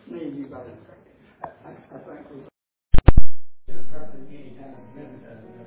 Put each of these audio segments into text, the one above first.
need you both. I think we any kind of minute.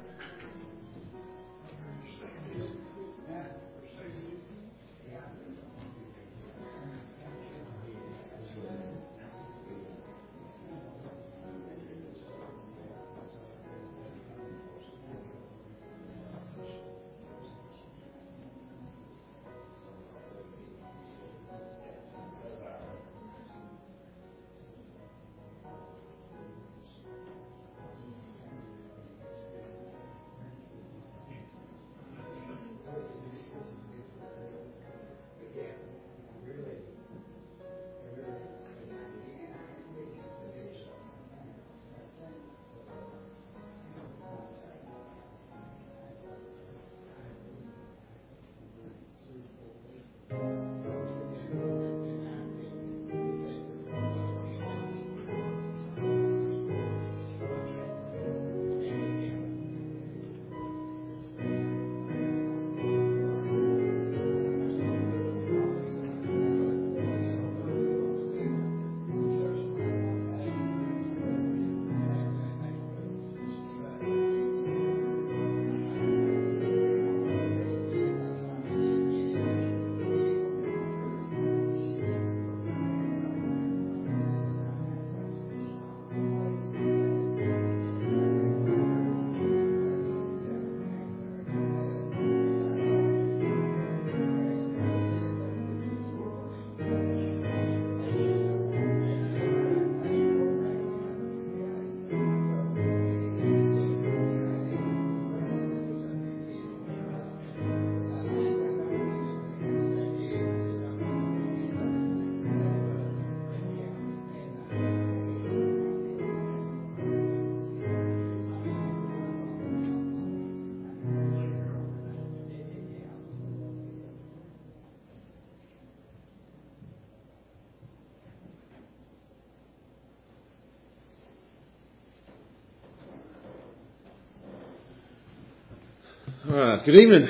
All right. Good evening.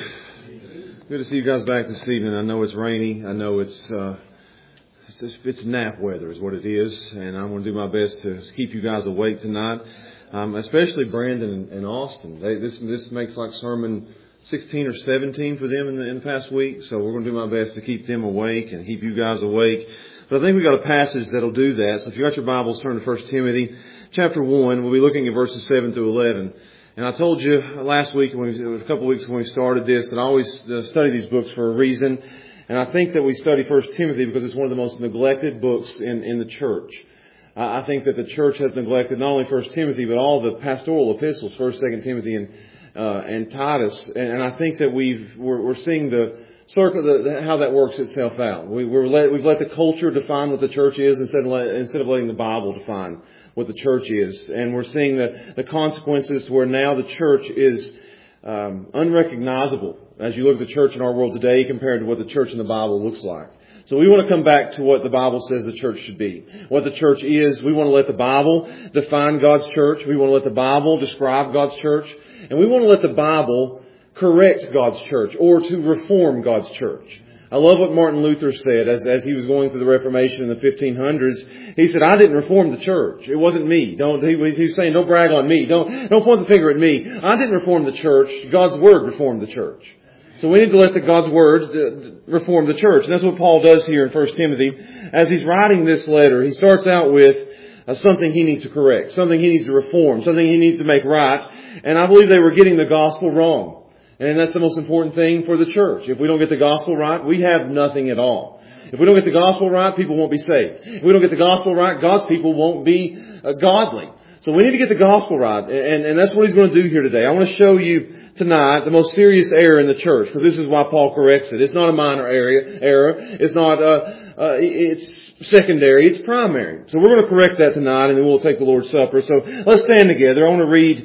Good to see you guys back this evening. I know it's rainy. I know it's nap weather is what it is, and I'm going to do my best to keep you guys awake tonight. Especially Brandon and Austin. This makes like sermon 16 or 17 for them in the past week. So we're going to do my best to keep them awake and keep you guys awake. But I think we got a passage that'll do that. So if you got your Bibles, turn to 1 Timothy chapter 1. We'll be looking at verses 7 through 11. And I told you last week, it was a couple of weeks when we started this, that I always study these books for a reason. And I think that we study 1 Timothy because it's one of the most neglected books in the church. I think that the church has neglected not only 1 Timothy, but all the pastoral epistles, 1st, 2nd Timothy, and Titus. And I think that we're seeing the circle, how that works itself out. We've let the culture define what the church is instead of letting the Bible define what the church is. And we're seeing the consequences where now the church is unrecognizable as you look at the church in our world today compared to what the church in the Bible looks like. So we want to come back to what the Bible says the church should be. What the church is, we want to let the Bible define God's church. We want to let the Bible describe God's church. And we want to let the Bible correct God's church or to reform God's church. I love what Martin Luther said as he was going through the Reformation in the 1500s. He said, I didn't reform the church. It wasn't me. He was saying, don't brag on me. Don't point the finger at me. I didn't reform the church. God's Word reformed the church. So we need to let God's words reform the church. And that's what Paul does here in 1 Timothy. As he's writing this letter, he starts out with something he needs to correct, something he needs to reform, something he needs to make right. And I believe they were getting the gospel wrong. And that's the most important thing for the church. If we don't get the gospel right, we have nothing at all. If we don't get the gospel right, people won't be saved. If we don't get the gospel right, God's people won't be godly. So we need to get the gospel right. And that's what he's going to do here today. I want to show you tonight the most serious error in the church, because this is why Paul corrects it. It's not a minor error. It's not it's secondary. It's primary. So we're going to correct that tonight, and then we'll take the Lord's Supper. So let's stand together. I want to read.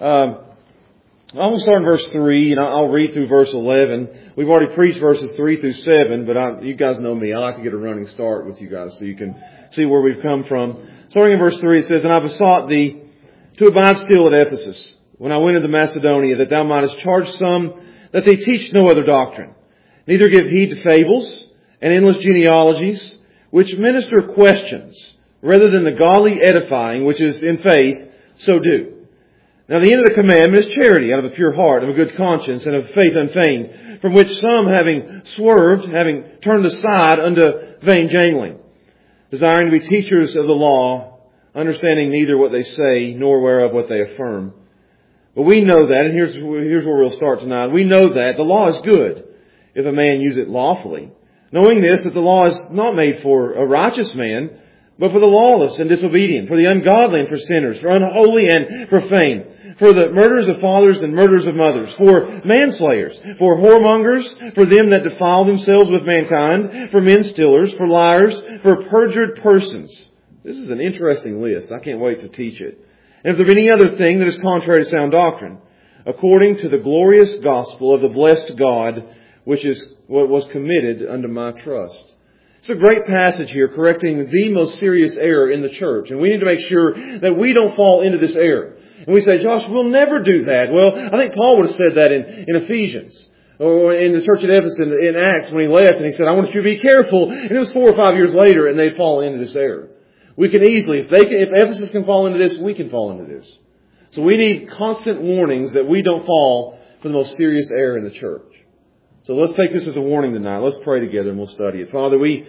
I'm going to start in verse 3, and I'll read through verse 11. We've already preached verses 3 through 7, but you guys know me. I like to get a running start with you guys so you can see where we've come from. Starting in verse 3, it says, And I besought thee to abide still at Ephesus, when I went into Macedonia, that thou mightest charge some that they teach no other doctrine, neither give heed to fables and endless genealogies, which minister questions, rather than the godly edifying which is in faith, so do. Now the end of the commandment is charity, out of a pure heart, of a good conscience, and of faith unfeigned, from which some, having swerved, having turned aside unto vain jangling, desiring to be teachers of the law, understanding neither what they say, nor whereof what they affirm. But we know that, and here's where we'll start tonight. We know that the law is good, if a man use it lawfully, knowing this, that the law is not made for a righteous man, but for the lawless and disobedient, for the ungodly and for sinners, for unholy and profane, for the murderers of fathers and murderers of mothers, for manslayers, for whoremongers, for them that defile themselves with mankind, for men stealers, for liars, for perjured persons. This is an interesting list. I can't wait to teach it. And if there be any other thing that is contrary to sound doctrine, according to the glorious gospel of the blessed God, which is what was committed unto my trust. It's a great passage here correcting the most serious error in the church. And we need to make sure that we don't fall into this error. And we say, Josh, we'll never do that. Well, I think Paul would have said that in Ephesians. Or in the church at Ephesus in Acts when he left and he said, I want you to be careful. And it was 4 or 5 years later and they'd fall into this error. We can easily, if Ephesus can fall into this, we can fall into this. So we need constant warnings that we don't fall for the most serious error in the church. So let's take this as a warning tonight. Let's pray together and we'll study it. Father, we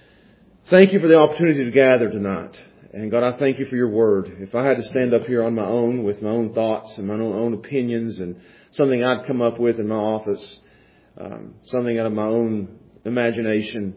thank you for the opportunity to gather tonight. And God, I thank you for your word. If I had to stand up here on my own with my own thoughts and my own opinions and something I'd come up with in my office, something out of my own imagination,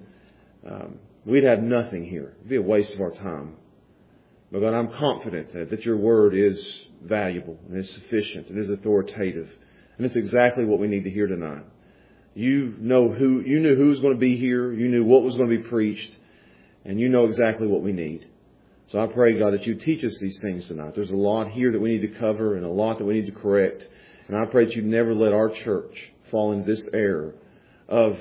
we'd have nothing here. It'd be a waste of our time. But God, I'm confident that your word is valuable and is sufficient and is authoritative. And it's exactly what we need to hear tonight. You knew who was going to be here. You knew what was going to be preached. And you know exactly what we need. So I pray, God, that you teach us these things tonight. There's a lot here that we need to cover and a lot that we need to correct. And I pray that you never let our church fall into this error of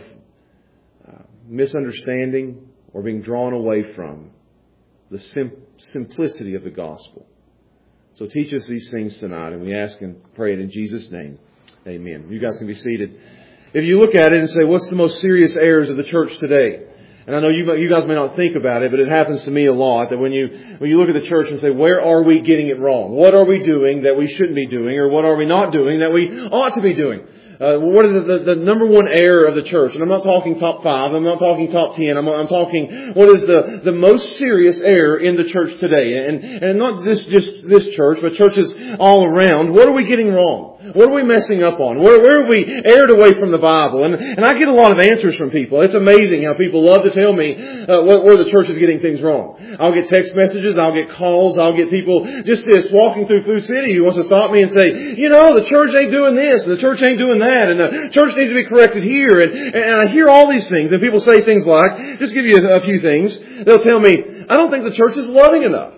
misunderstanding or being drawn away from the simplicity of the gospel. So teach us these things tonight. And we ask and pray it in Jesus' name. Amen. You guys can be seated. If you look at it and say, what's the most serious errors of the church today? And I know you guys may not think about it, but it happens to me a lot that when you look at the church and say, where are we getting it wrong? What are we doing that we shouldn't be doing? Or what are we not doing that we ought to be doing? What is the number one error of the church? And I'm not talking top 5. I'm not talking top 10. I'm talking what is the most serious error in the church today? And not just this church, but churches all around. What are we getting wrong? What are we messing up on? Where are we erred away from the Bible? And I get a lot of answers from people. It's amazing how people love to tell me where the church is getting things wrong. I'll get text messages. I'll get calls. I'll get people just walking through Food City who wants to stop me and say, the church ain't doing this and the church ain't doing that. And the church needs to be corrected here. And I hear all these things. And people say things like, just give you a few things. They'll tell me, I don't think the church is loving enough.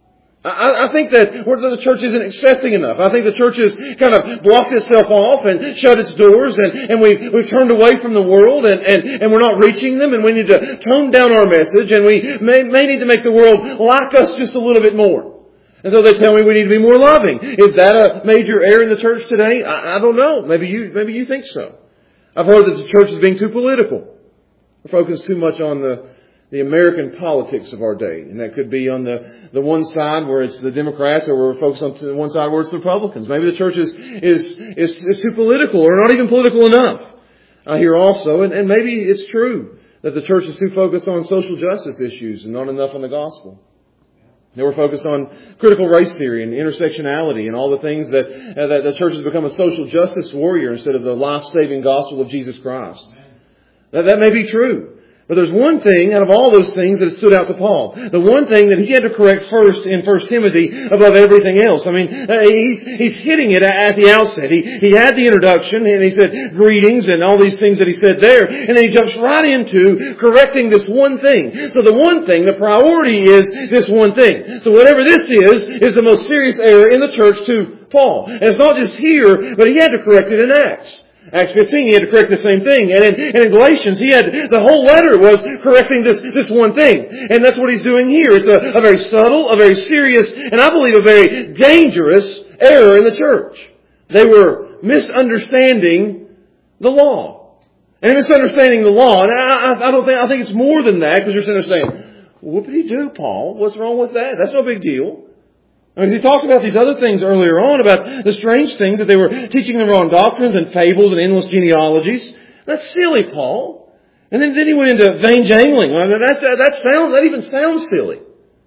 I think that the church isn't accepting enough. I think the church has kind of blocked itself off and shut its doors and we've turned away from the world and we're not reaching them and we need to tone down our message and we may need to make the world like us just a little bit more. And so they tell me we need to be more loving. Is that a major error in the church today? I don't know. Maybe you think so. I've heard that the church is being too political. We're focused too much on the American politics of our day. And that could be on the one side where it's the Democrats or we're focused on the one side where it's the Republicans. Maybe the church is too political or not even political enough. I hear also, and maybe it's true, that the church is too focused on social justice issues and not enough on the gospel. They were focused on critical race theory and intersectionality and all the things that the church has become a social justice warrior instead of the life-saving gospel of Jesus Christ. That may be true. But there's one thing out of all those things that stood out to Paul. The one thing that he had to correct first in 1 Timothy above everything else. I mean, he's hitting it at the outset. He had the introduction and he said greetings and all these things that he said there. And then he jumps right into correcting this one thing. So the one thing, the priority is this one thing. So whatever this is the most serious error in the church to Paul. And it's not just here, but he had to correct it in Acts. Acts 15, he had to correct the same thing. And in Galatians, the whole letter was correcting this one thing. And that's what he's doing here. It's a very subtle, a very serious, and I believe a very dangerous error in the church. They were misunderstanding the law. And misunderstanding the law, and I think it's more than that, because you're sitting there saying, Whoop-de-doo, Paul. What's wrong with that? That's no big deal. I mean, he talked about these other things earlier on, about the strange things that they were teaching them wrong doctrines and fables and endless genealogies. That's silly, Paul. And then he went into vain jangling. Well, that even sounds silly.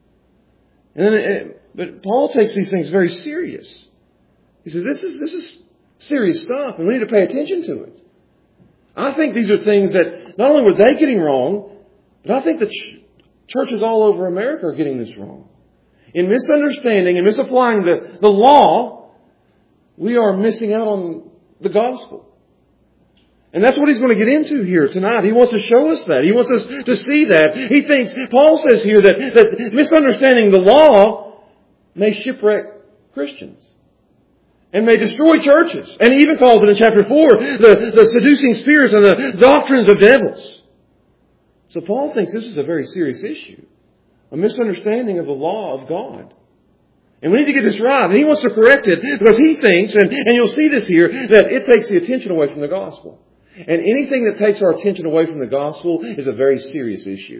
But Paul takes these things very serious. He says, this is serious stuff, and we need to pay attention to it. I think these are things that not only were they getting wrong, but I think the churches all over America are getting this wrong. In misunderstanding and misapplying the law, we are missing out on the gospel. And that's what he's going to get into here tonight. He wants to show us that. He wants us to see that. He thinks, Paul says here that misunderstanding the law may shipwreck Christians and may destroy churches. And he even calls it in chapter 4, the seducing spirits and the doctrines of devils. So Paul thinks this is a very serious issue. A misunderstanding of the law of God. And we need to get this right. And he wants to correct it because he thinks, and you'll see this here, that it takes the attention away from the gospel. And anything that takes our attention away from the gospel is a very serious issue.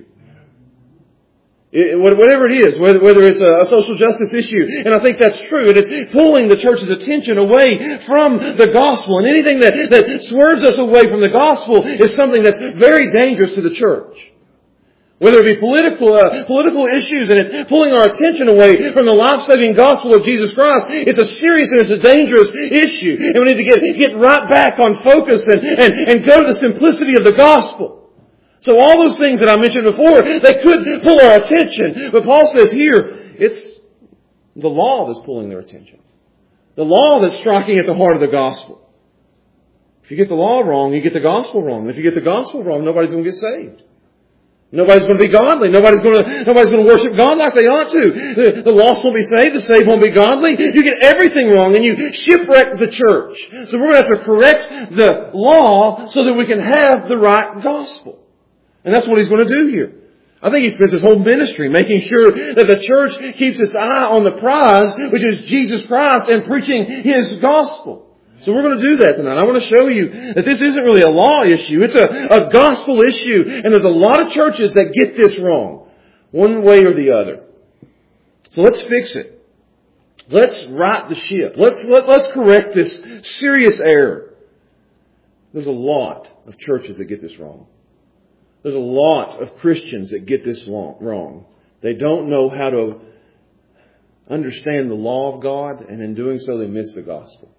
Whatever it is, whether it's a social justice issue, and I think that's true, and it's pulling the church's attention away from the gospel. And anything that swerves us away from the gospel is something that's very dangerous to the church. Whether it be political issues, and it's pulling our attention away from the life-saving gospel of Jesus Christ, it's a serious and it's a dangerous issue. And we need to get right back on focus and go to the simplicity of the gospel. So all those things that I mentioned before, they could pull our attention. But Paul says here, it's the law that's pulling their attention. The law that's striking at the heart of the gospel. If you get the law wrong, you get the gospel wrong. If you get the gospel wrong, nobody's going to get saved. Nobody's going to be godly. Nobody's going to worship God like they ought to. The lost won't be saved. The saved won't be godly. You get everything wrong and you shipwreck the church. So we're going to have to correct the law so that we can have the right gospel. And that's what he's going to do here. I think he spends his whole ministry making sure that the church keeps its eye on the prize, which is Jesus Christ, and preaching His gospel. So we're going to do that tonight. I want to show you that this isn't really a law issue. It's a gospel issue. And there's a lot of churches that get this wrong, one way or the other. So let's fix it. Let's right the ship. Let's correct this serious error. There's a lot of churches that get this wrong. There's a lot of Christians that get this wrong. They don't know how to understand the law of God, and in doing so they miss the gospel.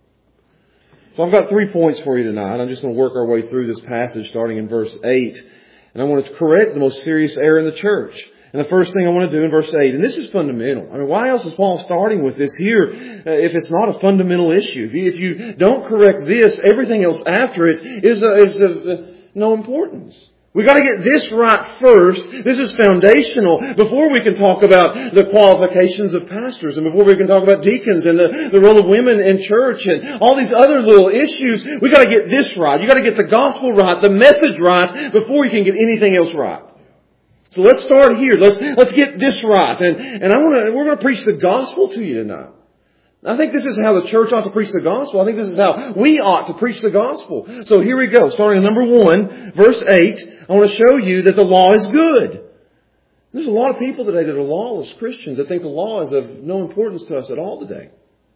So I've got 3 points for you tonight. I'm just going to work our way through this passage starting in verse 8. And I want to correct the most serious error in the church. And the first thing I want to do in verse 8, and this is fundamental. I mean, why else is Paul starting with this here if it's not a fundamental issue? If you don't correct this, everything else after it is of no importance. We've got to get this right first. This is foundational before we can talk about the qualifications of pastors and before we can talk about deacons and the role of women in church and all these other little issues. We've got to get this right. You've got to get the gospel right, the message right, before you can get anything else right. So let's start here. Let's get this right. And we're going to preach the gospel to you tonight. I think this is how the church ought to preach the gospel. I think this is how we ought to preach the gospel. So here we go. Starting in number 1, verse 8, I want to show you that the law is good. There's a lot of people today that are lawless Christians that think the law is of no importance to us at all today.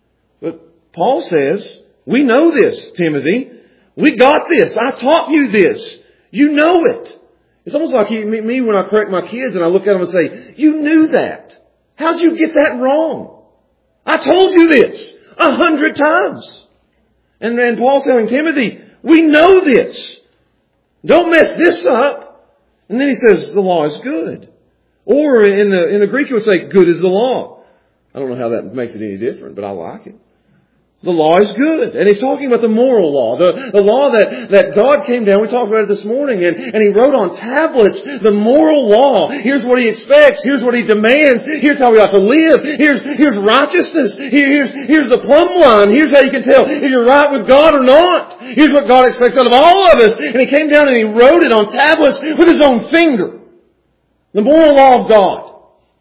But Paul says, we know this, Timothy. We got this. I taught you this. You know it. It's almost like me when I correct my kids and I look at them and say, you knew that. How'd you get that wrong? I told you this 100 times. And Paul's telling Timothy, we know this. Don't mess this up. And then he says, the law is good. Or in the Greek it would say, good is the law. I don't know how that makes it any different, but I like it. The law is good. And he's talking about the moral law. The law that God came down. We talked about it this morning. And He wrote on tablets the moral law. Here's what He expects. Here's what He demands. Here's how we ought to live. Here's righteousness. Here's the plumb line. Here's how you can tell if you're right with God or not. Here's what God expects out of all of us. And He came down and He wrote it on tablets with His own finger. The moral law of God.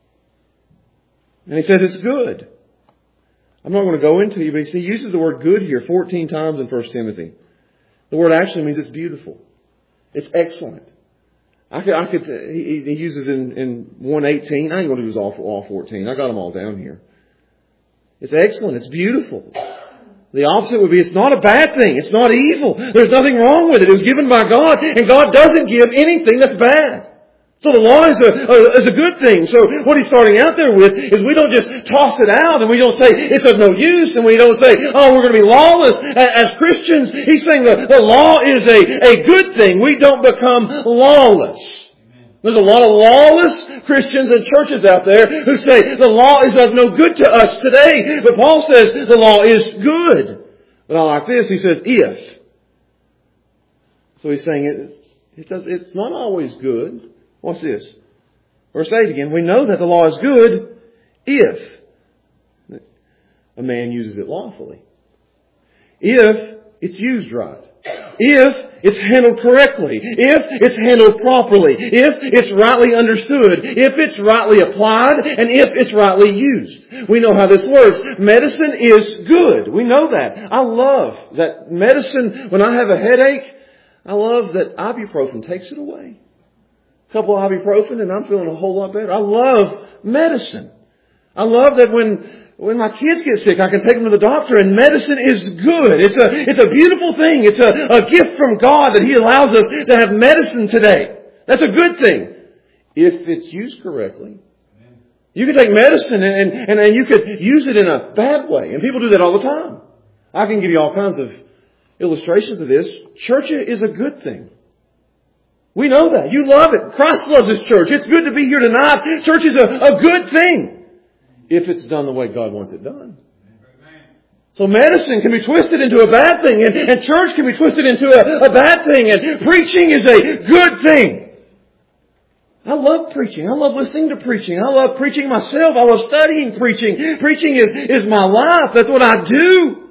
And He said it's good. I'm not going to go into it, but He uses the word good here 14 times in 1 Timothy. The word actually means it's beautiful. It's excellent. He uses in 1:18. I ain't going to use all 14. I got them all down here. It's excellent. It's beautiful. The opposite would be it's not a bad thing. It's not evil. There's nothing wrong with it. It was given by God, and God doesn't give anything that's bad. So the law is a good thing. So what he's starting out there with is we don't just toss it out and we don't say it's of no use and we don't say, oh, we're going to be lawless as Christians. He's saying the law is a good thing. We don't become lawless. There's a lot of lawless Christians and churches out there who say the law is of no good to us today. But Paul says the law is good. But I like this. He says if. So he's saying it's not always good. What's this? Verse 8 again. We know that the law is good if a man uses it lawfully. If it's used right. If it's handled correctly. If it's handled properly. If it's rightly understood. If it's rightly applied. And if it's rightly used. We know how this works. Medicine is good. We know that. I love that medicine. When I have a headache, I love that ibuprofen takes it away. A couple of ibuprofen and I'm feeling a whole lot better. I love medicine. I love that when my kids get sick, I can take them to the doctor, and medicine is good. It's a beautiful thing. It's a gift from God that He allows us to have medicine today. That's a good thing. If it's used correctly. You can take medicine and you could use it in a bad way. And people do that all the time. I can give you all kinds of illustrations of this. Church is a good thing. We know that. You love it. Christ loves His church. It's good to be here tonight. Church is a good thing. If it's done the way God wants it done. So medicine can be twisted into a bad thing. And church can be twisted into a bad thing. And preaching is a good thing. I love preaching. I love listening to preaching. I love preaching myself. I love studying preaching. Preaching is my life. That's what I do.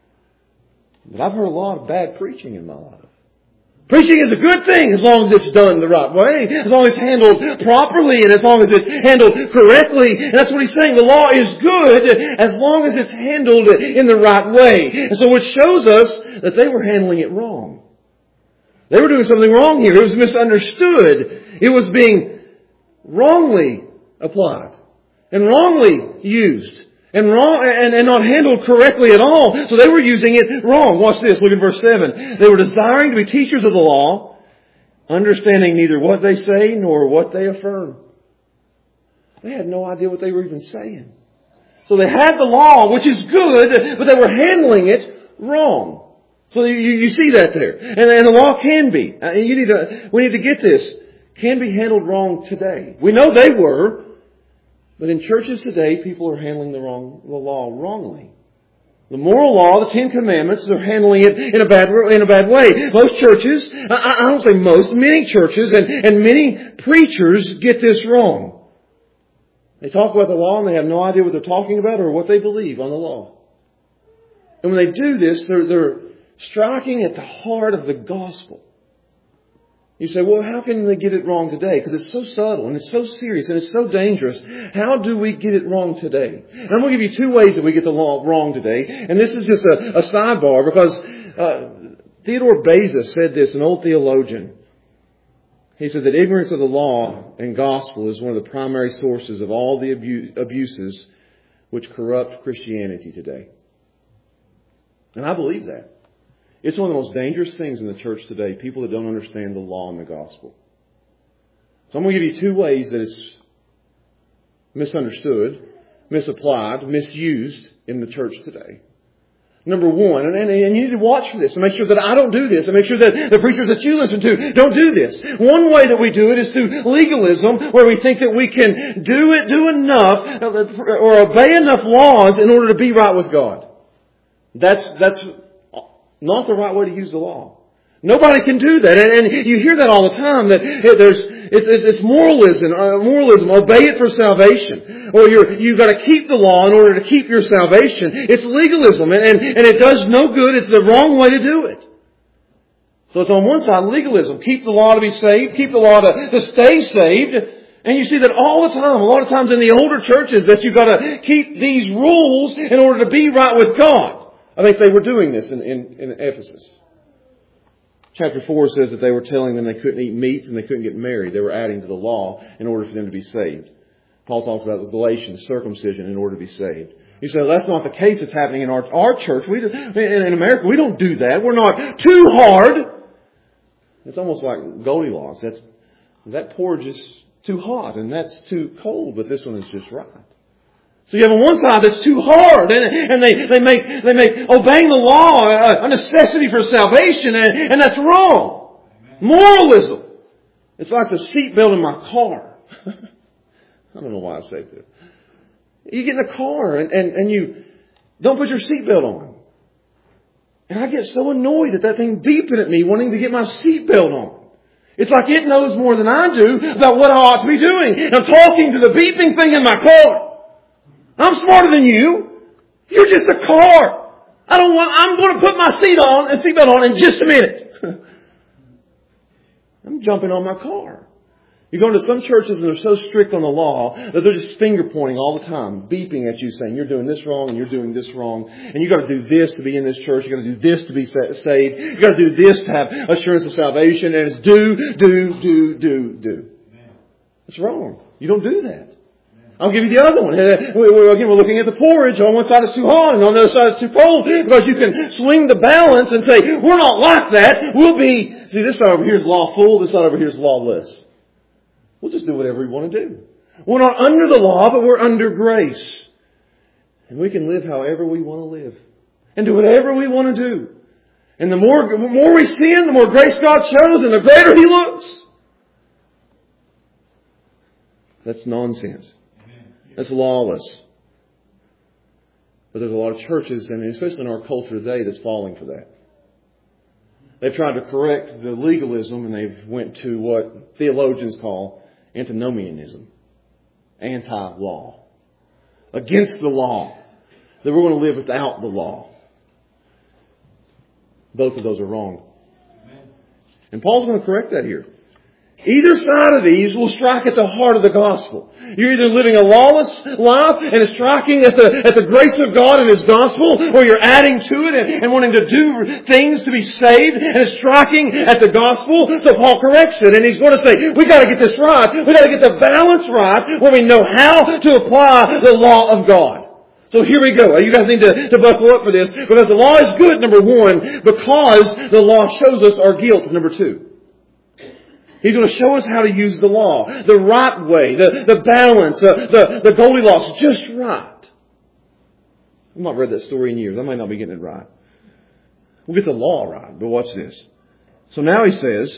But I've heard a lot of bad preaching in my life. Preaching is a good thing as long as it's done the right way, as long as it's handled properly, and as long as it's handled correctly. And that's what he's saying. The law is good as long as it's handled in the right way. And so it shows us that they were handling it wrong. They were doing something wrong here. It was misunderstood. It was being wrongly applied and wrongly used. And wrong, and not handled correctly at all. So they were using it wrong. Watch this. Look at verse 7. They were desiring to be teachers of the law, understanding neither what they say nor what they affirm. They had no idea what they were even saying. So they had the law, which is good, but they were handling it wrong. So you see that there. And the law can be. We need to get this. Can be handled wrong today. We know they were. But in churches today, people are handling the law wrongly. The moral law, the Ten Commandments, they're handling it in a bad way. Most churches, I don't say most, many churches and many preachers get this wrong. They talk about the law and they have no idea what they're talking about or what they believe on the law. And when they do this, they're striking at the heart of the gospel. You say, well, how can they get it wrong today? Because it's so subtle and it's so serious and it's so dangerous. How do we get it wrong today? And I'm going to give you two ways that we get the law wrong today. And this is just a sidebar because Theodore Beza said this, an old theologian. He said that ignorance of the law and gospel is one of the primary sources of all the abuses which corrupt Christianity today. And I believe that. It's one of the most dangerous things in the church today, people that don't understand the law and the gospel. So I'm going to give you two ways that it's misunderstood, misapplied, misused in the church today. Number one, and you need to watch for this and make sure that I don't do this and make sure that the preachers that you listen to don't do this. One way that we do it is through legalism, where we think that we can do enough or obey enough laws in order to be right with God. That's not the right way to use the law. Nobody can do that. And you hear that all the time, that it's moralism, obey it for salvation. Or you've got to keep the law in order to keep your salvation. It's legalism, and it does no good. It's the wrong way to do it. So it's on one side, legalism. Keep the law to be saved, keep the law to stay saved. And you see that all the time, a lot of times in the older churches, that you've got to keep these rules in order to be right with God. I think they were doing this in Ephesus. Chapter 4 says that they were telling them they couldn't eat meats and they couldn't get married. They were adding to the law in order for them to be saved. Paul talks about the Galatians, circumcision in order to be saved. You say, well, that's not the case that's happening in our church. In America, we don't do that. We're not too hard. It's almost like Goldilocks. That porridge is too hot and that's too cold, but this one is just right. So you have on one side that's too hard, and they make obeying the law a necessity for salvation, and that's wrong. Moralism. It's like the seatbelt in my car. I don't know why I say that. You get in a car and you don't put your seatbelt on. And I get so annoyed at that thing beeping at me wanting to get my seatbelt on. It's like it knows more than I do about what I ought to be doing. And I'm talking to the beeping thing in my car. I'm smarter than you. You're just a car. I'm going to put my seatbelt on in just a minute. I'm jumping on my car. You go into some churches and they're so strict on the law that they're just finger pointing all the time, beeping at you saying you're doing this wrong and you're doing this wrong. And you've got to do this to be in this church. You've got to do this to be saved. You've got to do this to have assurance of salvation. And it's do. It's wrong. You don't do that. I'll give you the other one. Again, we're looking at the porridge. On one side it's too hot and on the other side it's too cold. Because you can swing the balance and say, we're not like that. See, this side over here is lawful. This side over here is lawless. We'll just do whatever we want to do. We're not under the law, but we're under grace. And we can live however we want to live. And do whatever we want to do. And the more we sin, the more grace God shows and the greater He looks. That's nonsense. That's lawless. But there's a lot of churches, and especially in our culture today, that's falling for that. They've tried to correct the legalism, and they've went to what theologians call antinomianism. Anti-law. Against the law. That we're going to live without the law. Both of those are wrong. And Paul's going to correct that here. Either side of these will strike at the heart of the gospel. You're either living a lawless life and it's striking at the grace of God and His gospel, or you're adding to it and wanting to do things to be saved and it's striking at the gospel. So Paul corrects it and he's going to say, we got to get this right. We got to get the balance right where we know how to apply the law of God. So here we go. You guys need to buckle up for this, because the law is good, number one, because the law shows us our guilt, number two. He's going to show us how to use the law, the right way, the balance, the Goldilocks, just right. I've not read that story in years. I might not be getting it right. We'll get the law right, but watch this. So now he says,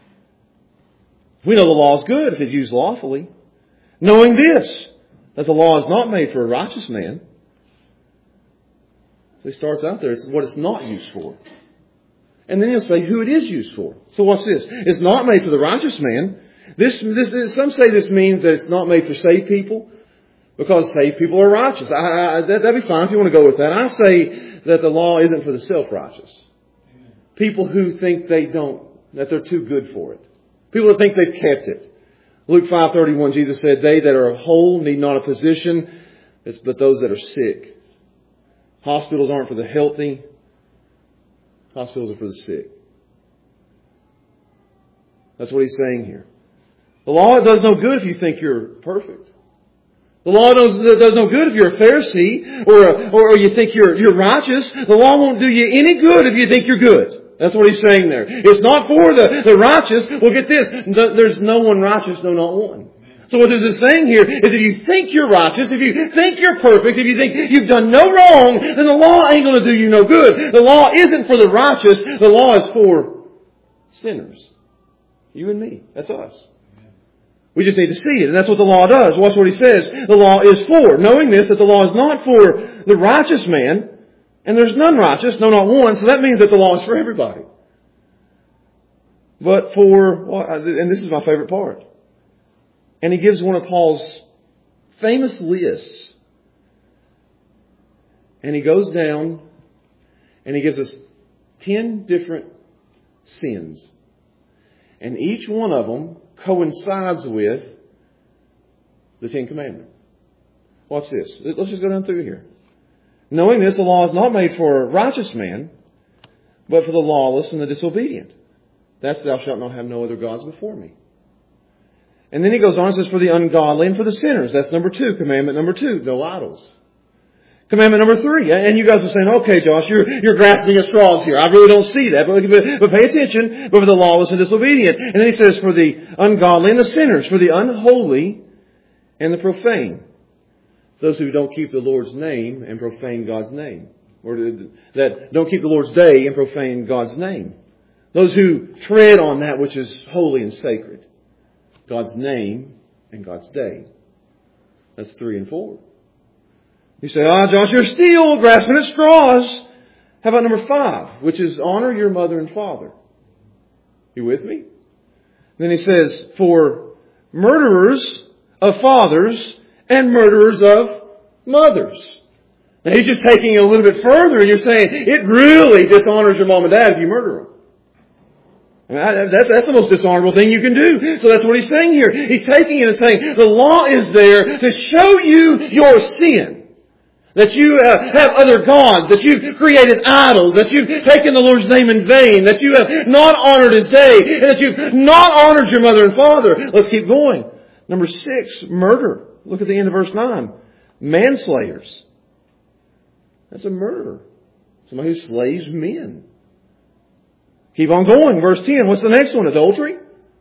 we know the law is good if it's used lawfully, knowing this, that the law is not made for a righteous man. So he starts out there, it's what it's not used for. And then he'll say who it is used for. So watch this. It's not made for the righteous man. Some say this means that it's not made for saved people, because saved people are righteous. That'd be fine if you want to go with that. I say that the law isn't for the self-righteous. People who think that they're too good for it. People that think they've kept it. Luke 5:31, Jesus said, they that are whole need not a physician, but those that are sick. Hospitals aren't for the healthy. Hospitals are for the sick. That's what he's saying here. The law does no good if you think you're perfect. The law does no good if you're a Pharisee or you think you're righteous. The law won't do you any good if you think you're good. That's what he's saying there. It's not for the righteous. Well, get this. There's no one righteous, no, not one. So what this is saying here is if you think you're righteous, if you think you're perfect, if you think you've done no wrong, then the law ain't going to do you no good. The law isn't for the righteous. The law is for sinners. You and me. That's us. We just need to see it. And that's what the law does. Watch what he says. The law is for. Knowing this, that the law is not for the righteous man. And there's none righteous. No, not one. So that means that the law is for everybody. But and this is my favorite part. And he gives one of Paul's famous lists. And he goes down and he gives us 10 different sins. And each one of them coincides with the Ten Commandments. Watch this. Let's just go down through here. Knowing this, the law is not made for a righteous man, but for the lawless and the disobedient. That's thou shalt not have no other gods before me. And then he goes on and says, for the ungodly and for the sinners. That's number 2. Commandment number 2, no idols. Commandment number 3. And you guys are saying, okay, Josh, you're grasping at straws here. I really don't see that. But pay attention. But for the lawless and disobedient. And then he says, for the ungodly and the sinners, for the unholy and the profane. Those who don't keep the Lord's name and profane God's name. Or that don't keep the Lord's day and profane God's name. Those who tread on that which is holy and sacred. God's name and God's day. That's 3 and 4. You say, Josh, you're still grasping at straws. How about number 5, which is honor your mother and father? You with me? Then he says, for murderers of fathers and murderers of mothers. Now he's just taking it a little bit further, and you're saying it really dishonors your mom and dad if you murder them. That's the most dishonorable thing you can do. So that's what he's saying here. He's taking it and saying the law is there to show you your sin. That you have other gods, that you've created idols, that you've taken the Lord's name in vain, that you have not honored His day, and that you've not honored your mother and father. Let's keep going. Number 6, murder. Look at the end of verse 9. Manslayers. That's a murderer. Somebody who slays men. Keep on going. Verse 10. What's the next one? Adultery.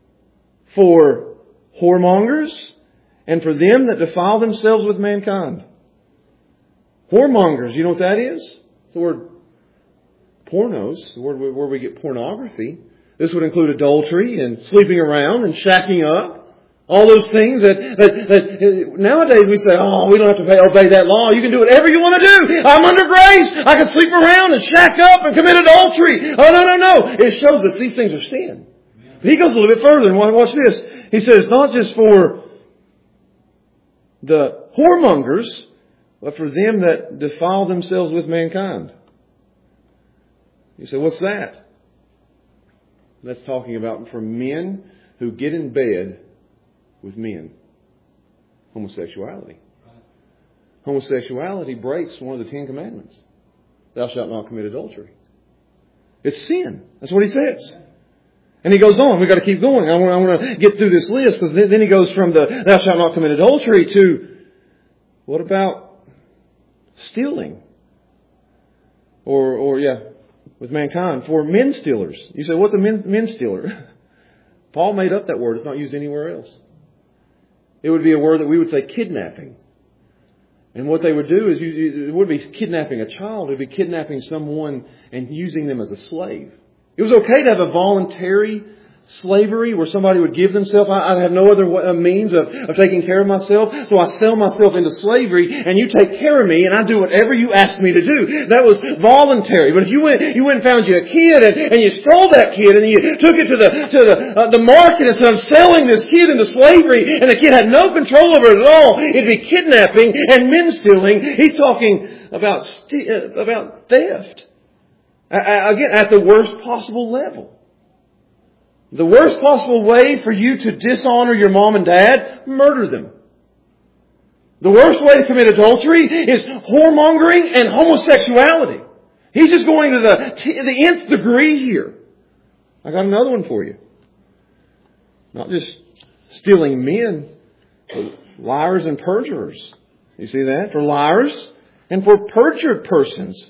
For whoremongers and for them that defile themselves with mankind. Whoremongers, you know what that is? It's the word pornos, the word where we get pornography. This would include adultery and sleeping around and shacking up. All those things that nowadays we say, we don't have to obey that law. You can do whatever you want to do. I'm under grace. I can sleep around and shack up and commit adultery. Oh, no. It shows us these things are sin. He goes a little bit further and watch this. He says, not just for the whoremongers, but for them that defile themselves with mankind. You say, what's that? That's talking about for men who get in bed with men. Homosexuality. Homosexuality breaks one of the 10 commandments. Thou shalt not commit adultery. It's sin. That's what he says. And he goes on. We've got to keep going. I want to get through this list because then he goes from the thou shalt not commit adultery to what about stealing? Or with mankind. For men stealers. You say, what's a men stealer? Paul made up that word. It's not used anywhere else. It would be a word that we would say kidnapping. And what they would do is, it wouldn't be kidnapping a child. It would be kidnapping someone and using them as a slave. It was okay to have a voluntary slavery where somebody would give themselves. I have no other means of taking care of myself. So I sell myself into slavery and you take care of me and I do whatever you ask me to do. That was voluntary. But if you went and found you a kid and you stole that kid and you took it to the market and said, I'm selling this kid into slavery, and the kid had no control over it at all, it'd be kidnapping and men stealing. He's talking about theft. Again, at the worst possible level. The worst possible way for you to dishonor your mom and dad, murder them. The worst way to commit adultery is whoremongering and homosexuality. He's just going to the nth degree here. I got another one for you. Not just stealing men, but liars and perjurers. You see that? For liars and for perjured persons.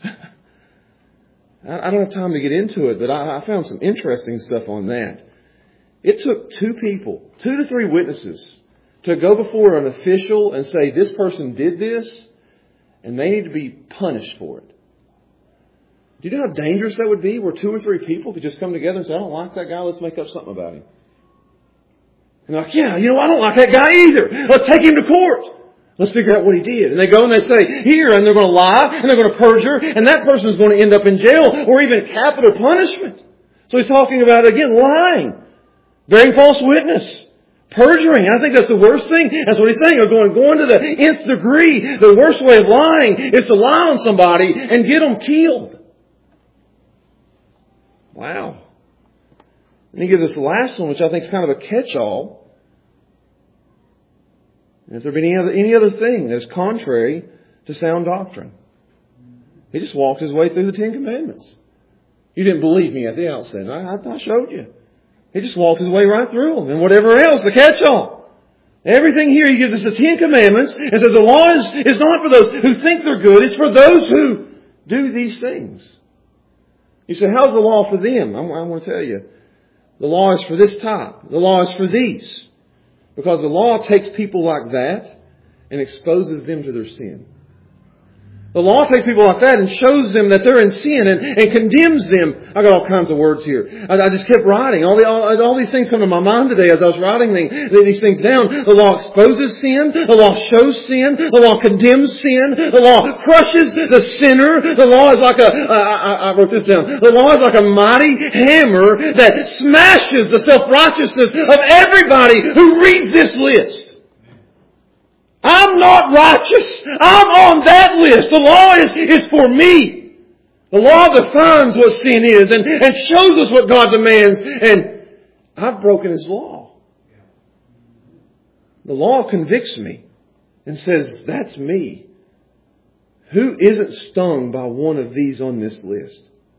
I don't have time to get into it, but I found some interesting stuff on that. It took 2 people, 2 to 3 witnesses, to go before an official and say, this person did this, and they need to be punished for it. Do you know how dangerous that would be, where 2 or 3 people could just come together and say, I don't like that guy, let's make up something about him. And they're like, I don't like that guy either. Let's take him to court. Let's figure out what he did. And they go and they say, here, and they're going to lie, and they're going to perjure, and that person is going to end up in jail, or even capital punishment. So he's talking about, again, lying. Bearing false witness. Perjuring. I think that's the worst thing. That's what he's saying. Going to the nth degree. The worst way of lying is to lie on somebody and get them killed. Wow. And he gives us the last one, which I think is kind of a catch-all. And if there be any other thing that is contrary to sound doctrine. He just walked his way through the 10 Commandments. You didn't believe me at the outset. I showed you. He just walked his way right through them. And whatever else, the catch-all. Everything here, He gives us the Ten Commandments and says the law is not for those who think they're good. It's for those who do these things. You say, how's the law for them? I'm going to tell you. The law is for this type. The law is for these. Because the law takes people like that and exposes them to their sin. The law takes people like that and shows them that they're in sin and condemns them. I got all kinds of words here. I just kept writing. All these things come to my mind today as I was writing these things down. The law exposes sin. The law shows sin. The law condemns sin. The law crushes the sinner. The law is like I wrote this down. The law is like a mighty hammer that smashes the self-righteousness of everybody who reads this list. I'm not righteous. I'm on that list. The law is for me. The law defines what sin is and shows us what God demands. And I've broken His law. The law convicts me and says, that's me. Who isn't stung by one of these on this list?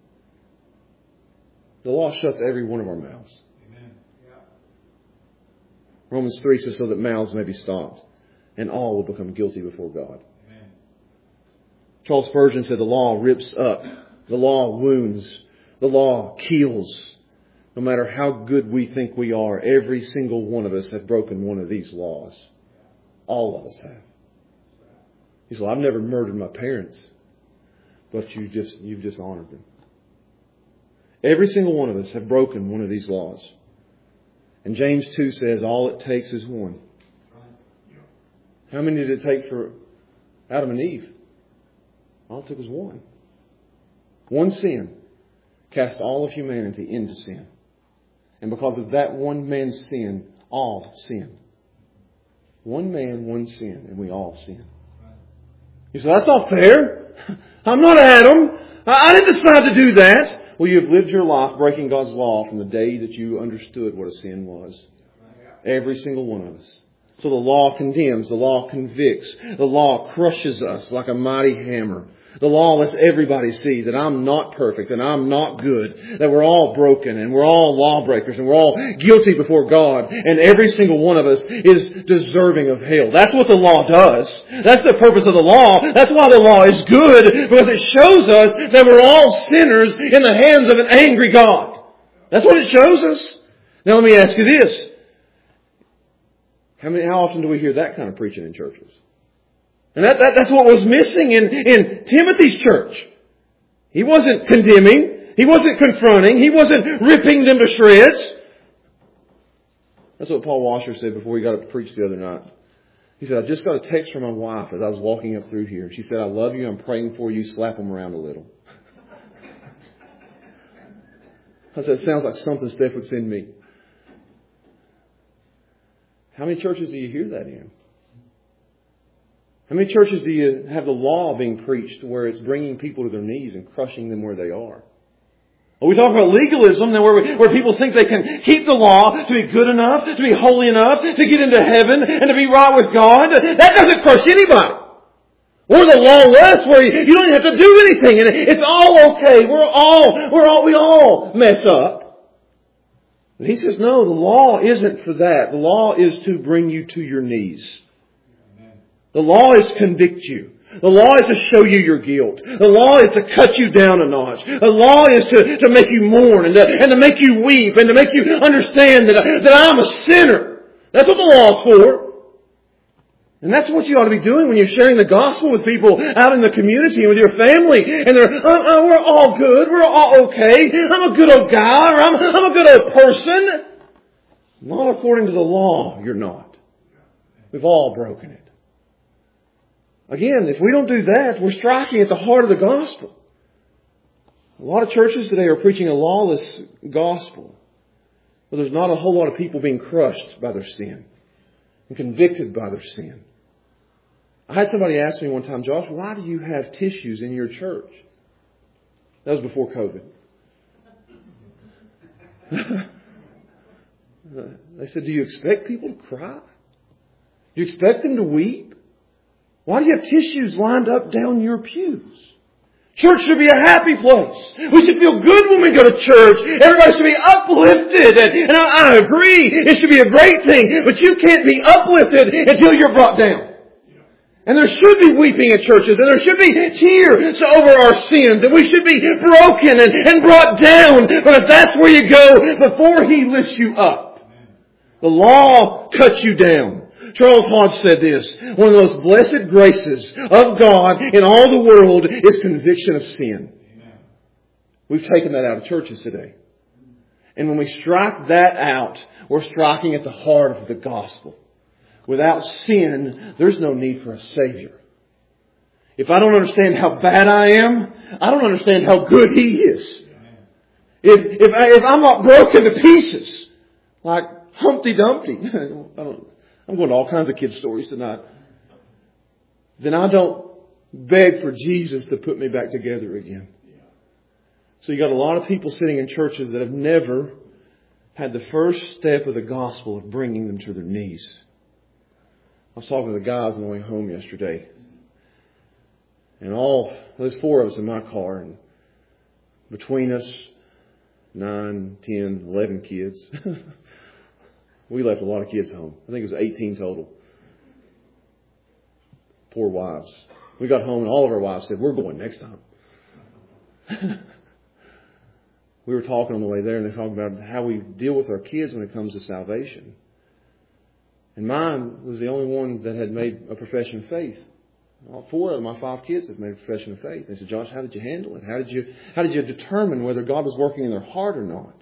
The law shuts every one of our mouths. Amen. Yeah. Romans 3 says so that mouths may be stopped. And all will become guilty before God. Amen. Charles Spurgeon said the law rips up. The law wounds. The law kills. No matter how good we think we are, every single one of us have broken one of these laws. All of us have. He said, well, I've never murdered my parents. But you've dishonored them. Every single one of us have broken one of these laws. And James 2 says all it takes is one. How many did it take for Adam and Eve? All it took was one. One sin cast all of humanity into sin. And because of that one man's sin, all sin. One man, one sin, and we all sin. You say, that's not fair. I'm not Adam. I didn't decide to do that. Well, you've lived your life breaking God's law from the day that you understood what a sin was. Every single one of us. So the law condemns, the law convicts, the law crushes us like a mighty hammer. The law lets everybody see that I'm not perfect and I'm not good, that we're all broken and we're all lawbreakers and we're all guilty before God, and every single one of us is deserving of hell. That's what the law does. That's the purpose of the law. That's why the law is good, because it shows us that we're all sinners in the hands of an angry God. That's what it shows us. Now let me ask you this. How often do we hear that kind of preaching in churches? And that's what was missing in Timothy's church. He wasn't condemning. He wasn't confronting. He wasn't ripping them to shreds. That's what Paul Washer said before he got up to preach the other night. He said, I just got a text from my wife as I was walking up through here. She said, I love you. I'm praying for you. Slap them around a little. I said, it sounds like something Steph would send me. How many churches do you hear that in? How many churches do you have the law being preached where it's bringing people to their knees and crushing them where they are? Well, we talk about legalism, where people think they can keep the law to be good enough, to be holy enough, to get into heaven and to be right with God. That doesn't crush anybody. Or the lawless, where you don't even have to do anything and it's all okay. We all mess up. But he says, no, the law isn't for that. The law is to bring you to your knees. The law is to convict you. The law is to show you your guilt. The law is to cut you down a notch. The law is to make you mourn and to make you weep and to make you understand that I'm a sinner. That's what the law is for. And that's what you ought to be doing when you're sharing the gospel with people out in the community and with your family. And they're, we're all good. We're all okay. I'm a good old guy. Or I'm a good old person. Not according to the law, you're not. We've all broken it. Again, if we don't do that, we're striking at the heart of the gospel. A lot of churches today are preaching a lawless gospel. But there's not a whole lot of people being crushed by their sin and convicted by their sin. I had somebody ask me one time, Josh, why do you have tissues in your church? That was before COVID. They said, do you expect people to cry? Do you expect them to weep? Why do you have tissues lined up down your pews? Church should be a happy place. We should feel good when we go to church. Everybody should be uplifted. And I agree, it should be a great thing. But you can't be uplifted until you're brought down. And there should be weeping at churches, and there should be tears over our sins, and we should be broken and brought down. But if that's where you go before He lifts you up, the law cuts you down. Charles Hodge said this, one of the most blessed graces of God in all the world is conviction of sin. We've taken that out of churches today. And when we strike that out, we're striking at the heart of the gospel. Without sin, there's no need for a Savior. If I don't understand how bad I am, I don't understand how good He is. If I'm not broken to pieces, like Humpty Dumpty, I'm going to all kinds of kids' stories tonight, then I don't beg for Jesus to put me back together again. So you got a lot of people sitting in churches that have never had the first step of the gospel of bringing them to their knees. I was talking to the guys on the way home yesterday. And there's 4 of us in my car. And between us, 9, 10, 11 kids. We left a lot of kids home. I think it was 18 total. Poor wives. We got home and all of our wives said, we're going next time. We were talking on the way there and they talked about how we deal with our kids when it comes to salvation. And mine was the only one that had made a profession of faith. All 4 of my 5 kids have made a profession of faith. They said, Josh, how did you handle it? How did you determine whether God was working in their heart or not?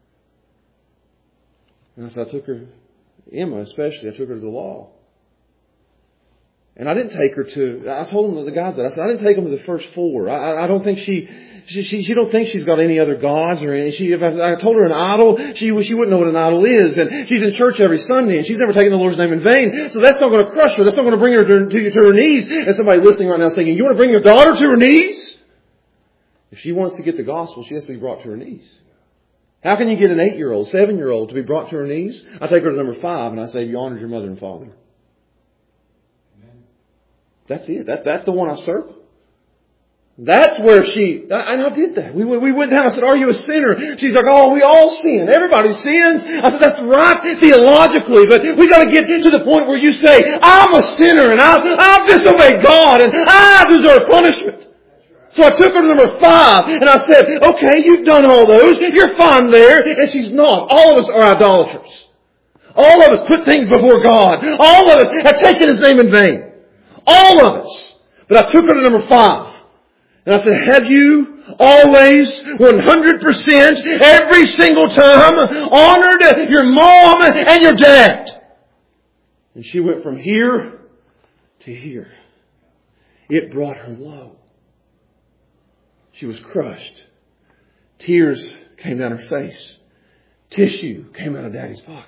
And I said, I took her, Emma especially, I took her to the law. And I didn't take her I told them, the guys that, I said, I didn't take them to the first 4. I don't think she don't think she's got any other gods or any. If I told her an idol, she wouldn't know what an idol is. And she's in church every Sunday and she's never taken the Lord's name in vain. So that's not going to crush her. That's not going to bring her to her knees. And somebody listening right now saying, you want to bring your daughter to her knees? If she wants to get the gospel, she has to be brought to her knees. How can you get an 8-year-old, 7-year-old to be brought to her knees? I take her to number 5 and I say, you honored your mother and father. Amen. That's it. That's the one I circle. That's where and I did that. We went down. I said, are you a sinner? She's like, oh, we all sin. Everybody sins. I said, that's right theologically, but we got to get to the point where you say, I'm a sinner and I've disobeyed God and I deserve punishment. So I took her to number 5 and I said, okay, you've done all those. You're fine there. And she's not. All of us are idolaters. All of us put things before God. All of us have taken His name in vain. All of us. But I took her to number 5. And I said, have you always 100% every single time honored your mom and your dad? And she went from here to here. It brought her low. She was crushed. Tears came down her face. Tissue came out of Daddy's pocket.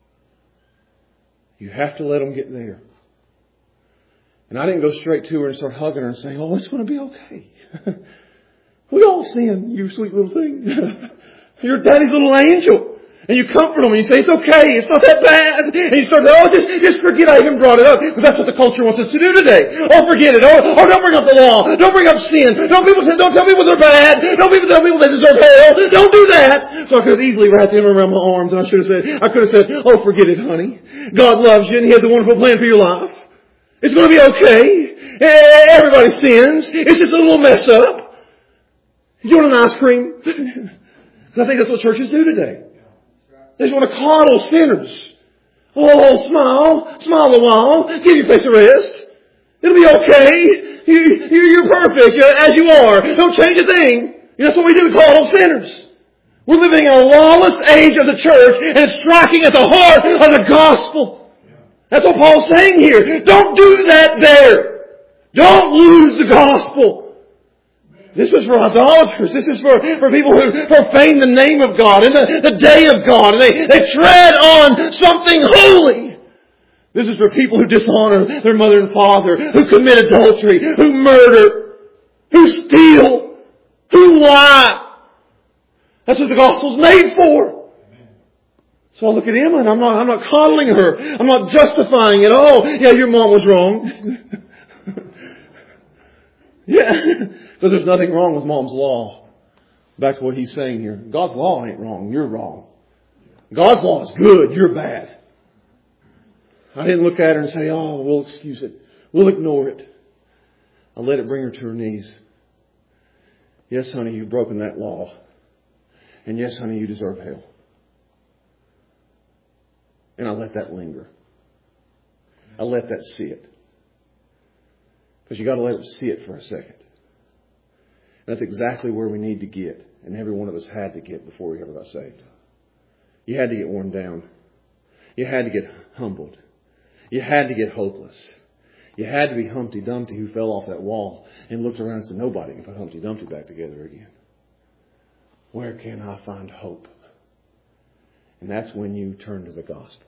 You have to let them get there. And I didn't go straight to her and start hugging her and saying, oh, it's going to be okay. We all sin, you sweet little thing. You're Daddy's little angel. And you comfort them and you say, it's okay, it's not that bad. And you start saying, oh, just forget I even brought it up. Because that's what the culture wants us to do today. Oh, forget it. Oh, don't bring up the law. Don't bring up sin. Don't tell people they're bad. Don't tell people they deserve hell. Don't do that. So I could have easily wrapped him around my arms and I could have said, oh, forget it, honey. God loves you and He has a wonderful plan for your life. It's going to be okay. Everybody sins. It's just a little mess up. You want an ice cream? I think that's what churches do today. They just want to coddle sinners. Oh, smile a while. Give your face a rest. It'll be okay. You're perfect as you are. Don't change a thing. That's what we do, coddle sinners. We're living in a lawless age of the church and it's striking at the heart of the gospel. That's what Paul's saying here. Don't do that there. Don't lose the gospel. This is for idolaters. This is for people who profane the name of God and the day of God. And they tread on something holy. This is for people who dishonor their mother and father, who commit adultery, who murder, who steal, who lie. That's what the gospel's made for. So I look at Emma and I'm not coddling her. I'm not justifying it. Oh, yeah, your mom was wrong. Yeah. Because there's nothing wrong with Mom's law. Back to what he's saying here. God's law ain't wrong. You're wrong. God's law is good. You're bad. I didn't look at her and say, oh, we'll excuse it. We'll ignore it. I let it bring her to her knees. Yes, honey, you've broken that law. And yes, honey, you deserve hell. And I let that linger. I let that sit. Because you got to let it sit for a second. And that's exactly where we need to get. And every one of us had to get before we ever got saved. You had to get worn down. You had to get humbled. You had to get hopeless. You had to be Humpty Dumpty who fell off that wall and looked around and said, nobody can put Humpty Dumpty back together again. Where can I find hope? And that's when you turn to the gospel.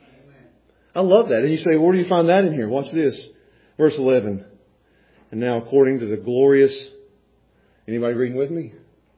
I love that. And you say, where do you find that in here? Watch this. Verse 11. And now according to the glorious... Anybody reading with me?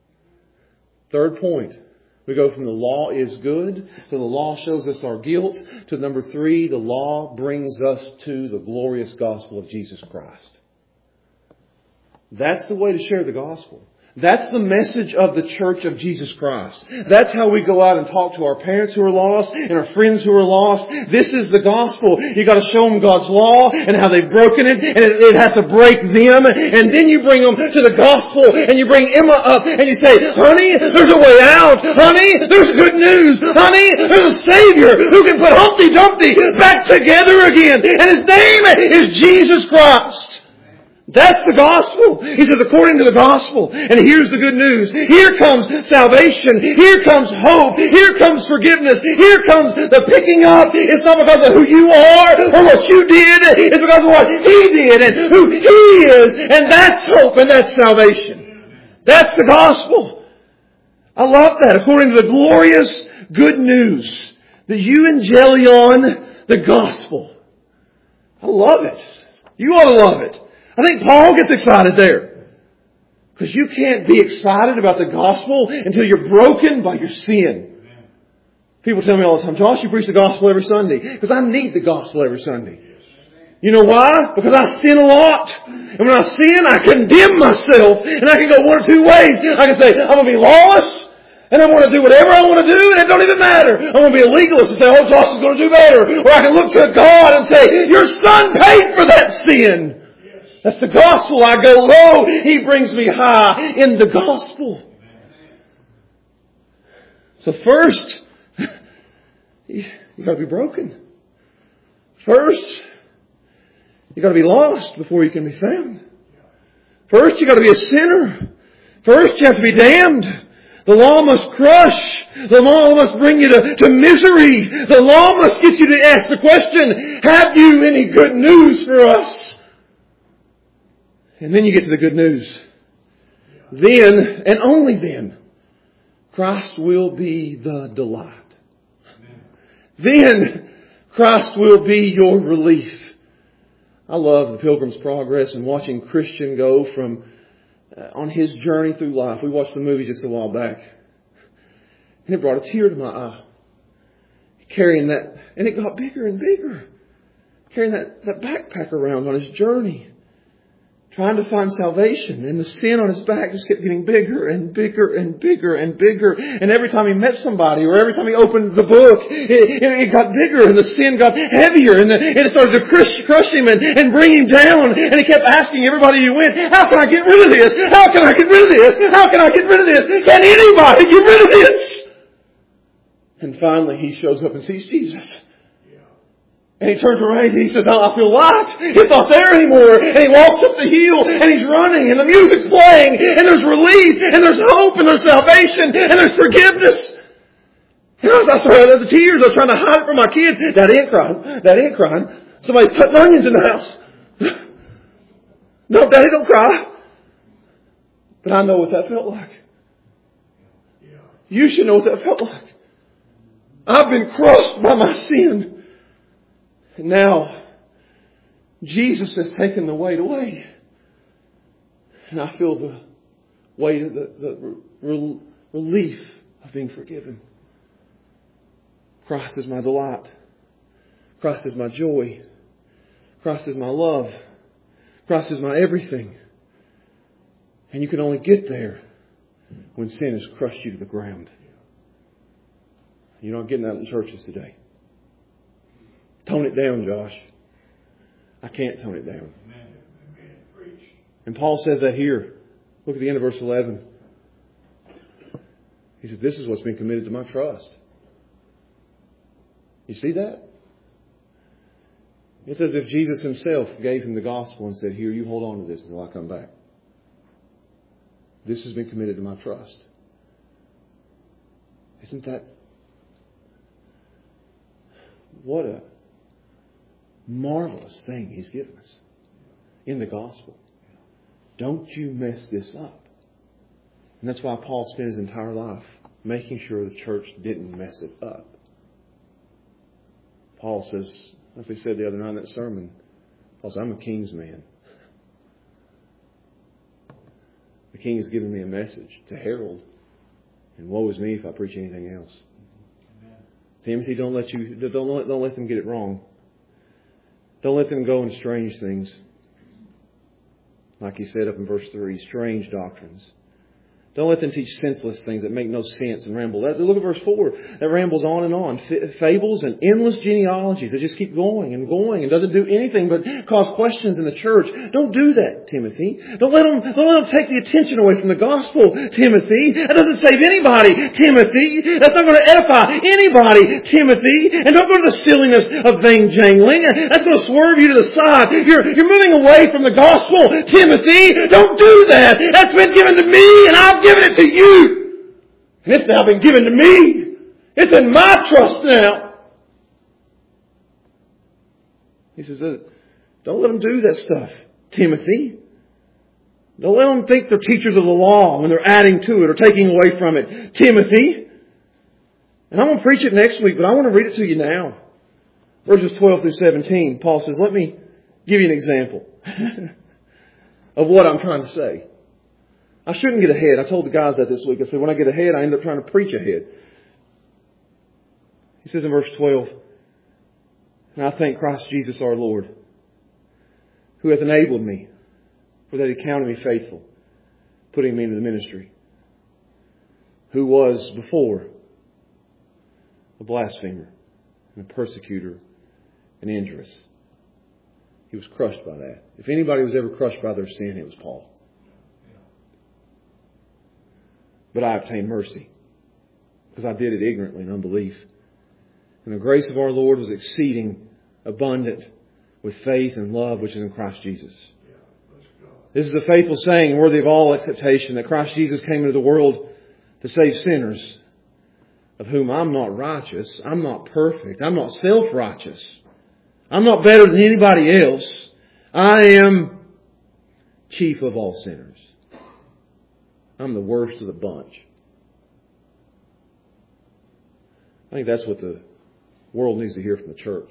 Third point. We go from the law is good to the law shows us our guilt to number 3, the law brings us to the glorious gospel of Jesus Christ. That's the way to share the gospel. That's the message of the Church of Jesus Christ. That's how we go out and talk to our parents who are lost and our friends who are lost. This is the gospel. You got to show them God's law and how they've broken it, and it has to break them. And then you bring them to the gospel, and you bring Emma up, and you say, honey, there's a way out. Honey, there's good news. Honey, there's a Savior who can put Humpty Dumpty back together again. And His name is Jesus Christ. That's the gospel. He says, according to the gospel. And here's the good news. Here comes salvation. Here comes hope. Here comes forgiveness. Here comes the picking up. It's not because of who you are or what you did. It's because of what He did and who He is. And that's hope and that's salvation. That's the gospel. I love that. According to the glorious good news. The euangelion, the gospel. I love it. You ought to love it. I think Paul gets excited there. Because you can't be excited about the gospel until you're broken by your sin. People tell me all the time, Josh, you preach the gospel every Sunday. Because I need the gospel every Sunday. You know why? Because I sin a lot. And when I sin, I condemn myself. And I can go one or two ways. I can say, I'm going to be lawless. And I'm going to do whatever I want to do, and it don't even matter. I'm going to be a legalist and say, oh, Josh is going to do better. Or I can look to God and say, your Son paid for that sin. That's the gospel. I go low. He brings me high in the gospel. So first, you got to be broken. First, you got to be lost before you can be found. First, you got to be a sinner. First, you have to be damned. The law must crush. The law must bring you to misery. The law must get you to ask the question, have you any good news for us? And then you get to the good news. Then, and only then, Christ will be the delight. Then, Christ will be your relief. I love the Pilgrim's Progress and watching Christian go from on his journey through life. We watched the movie just a while back. And it brought a tear to my eye. Carrying that, and it got bigger and bigger. Carrying that backpack around on his journey. Trying to find salvation. And the sin on his back just kept getting bigger and bigger and bigger and bigger. And every time he met somebody or every time he opened the book, it got bigger and the sin got heavier. And it started to crush him and bring him down. And he kept asking everybody he went, how can I get rid of this? How can I get rid of this? How can I get rid of this? Can anybody get rid of this? And finally he shows up and sees Jesus. And he turns around and he says, oh, I feel light. It's not there anymore. And he walks up the hill and he's running and the music's playing and there's relief and there's hope and there's salvation and there's forgiveness. And I started the tears. I was trying to hide it from my kids. Daddy ain't crying. Daddy ain't crying. Somebody's putting onions in the house. No, Daddy, don't cry. But I know what that felt like. You should know what that felt like. I've been crushed by my sin. And now, Jesus has taken the weight away. And I feel the weight of the relief of being forgiven. Christ is my delight. Christ is my joy. Christ is my love. Christ is my everything. And you can only get there when sin has crushed you to the ground. You're not getting that in churches today. Tone it down, Josh. I can't tone it down. And Paul says that here. Look at the end of verse 11. He says, this is what's been committed to my trust. You see that? It's as if Jesus himself gave him the gospel and said, here, you hold on to this until I come back. This has been committed to my trust. Isn't that... What a marvelous thing He's given us in the gospel. Don't you mess this up. And that's why Paul spent his entire life making sure the church didn't mess it up. Paul says, like they said the other night in that sermon, Paul says, I'm a king's man. The king has given me a message to herald. And woe is me if I preach anything else. Amen. Timothy, don't let them get it wrong. Don't let them go in strange things. Like he said up in verse 3, strange doctrines. Don't let them teach senseless things that make no sense and ramble. Look at verse 4. That rambles on and on. Fables and endless genealogies that just keep going and going and doesn't do anything but cause questions in the church. Don't do that, Timothy. Don't let them take the attention away from the gospel, Timothy. That doesn't save anybody, Timothy. That's not going to edify anybody, Timothy. And don't go to the silliness of vain jangling. That's going to swerve you to the side. You're moving away from the gospel, Timothy. Don't do that. That's been given to me and I've given it to you. And it's now been given to me. It's in my trust now. He says, don't let them do that stuff, Timothy. Don't let them think they're teachers of the law when they're adding to it or taking away from it, Timothy. And I'm going to preach it next week, but I want to read it to you now. Verses 12 through 17, Paul says, let me give you an example of what I'm trying to say. I shouldn't get ahead. I told the guys that this week. I said, when I get ahead, I end up trying to preach ahead. He says in verse 12, and I thank Christ Jesus our Lord, who hath enabled me, for that He counted me faithful, putting me into the ministry, who was before a blasphemer and a persecutor and injurious. He was crushed by that. If anybody was ever crushed by their sin, it was Paul. But I obtained mercy, because I did it ignorantly in unbelief. And the grace of our Lord was exceeding abundant with faith and love which is in Christ Jesus. This is a faithful saying and worthy of all acceptation, that Christ Jesus came into the world to save sinners, of whom I'm not righteous, I'm not perfect, I'm not self-righteous, I'm not better than anybody else. I am chief of all sinners. I'm the worst of the bunch. I think that's what the world needs to hear from the church.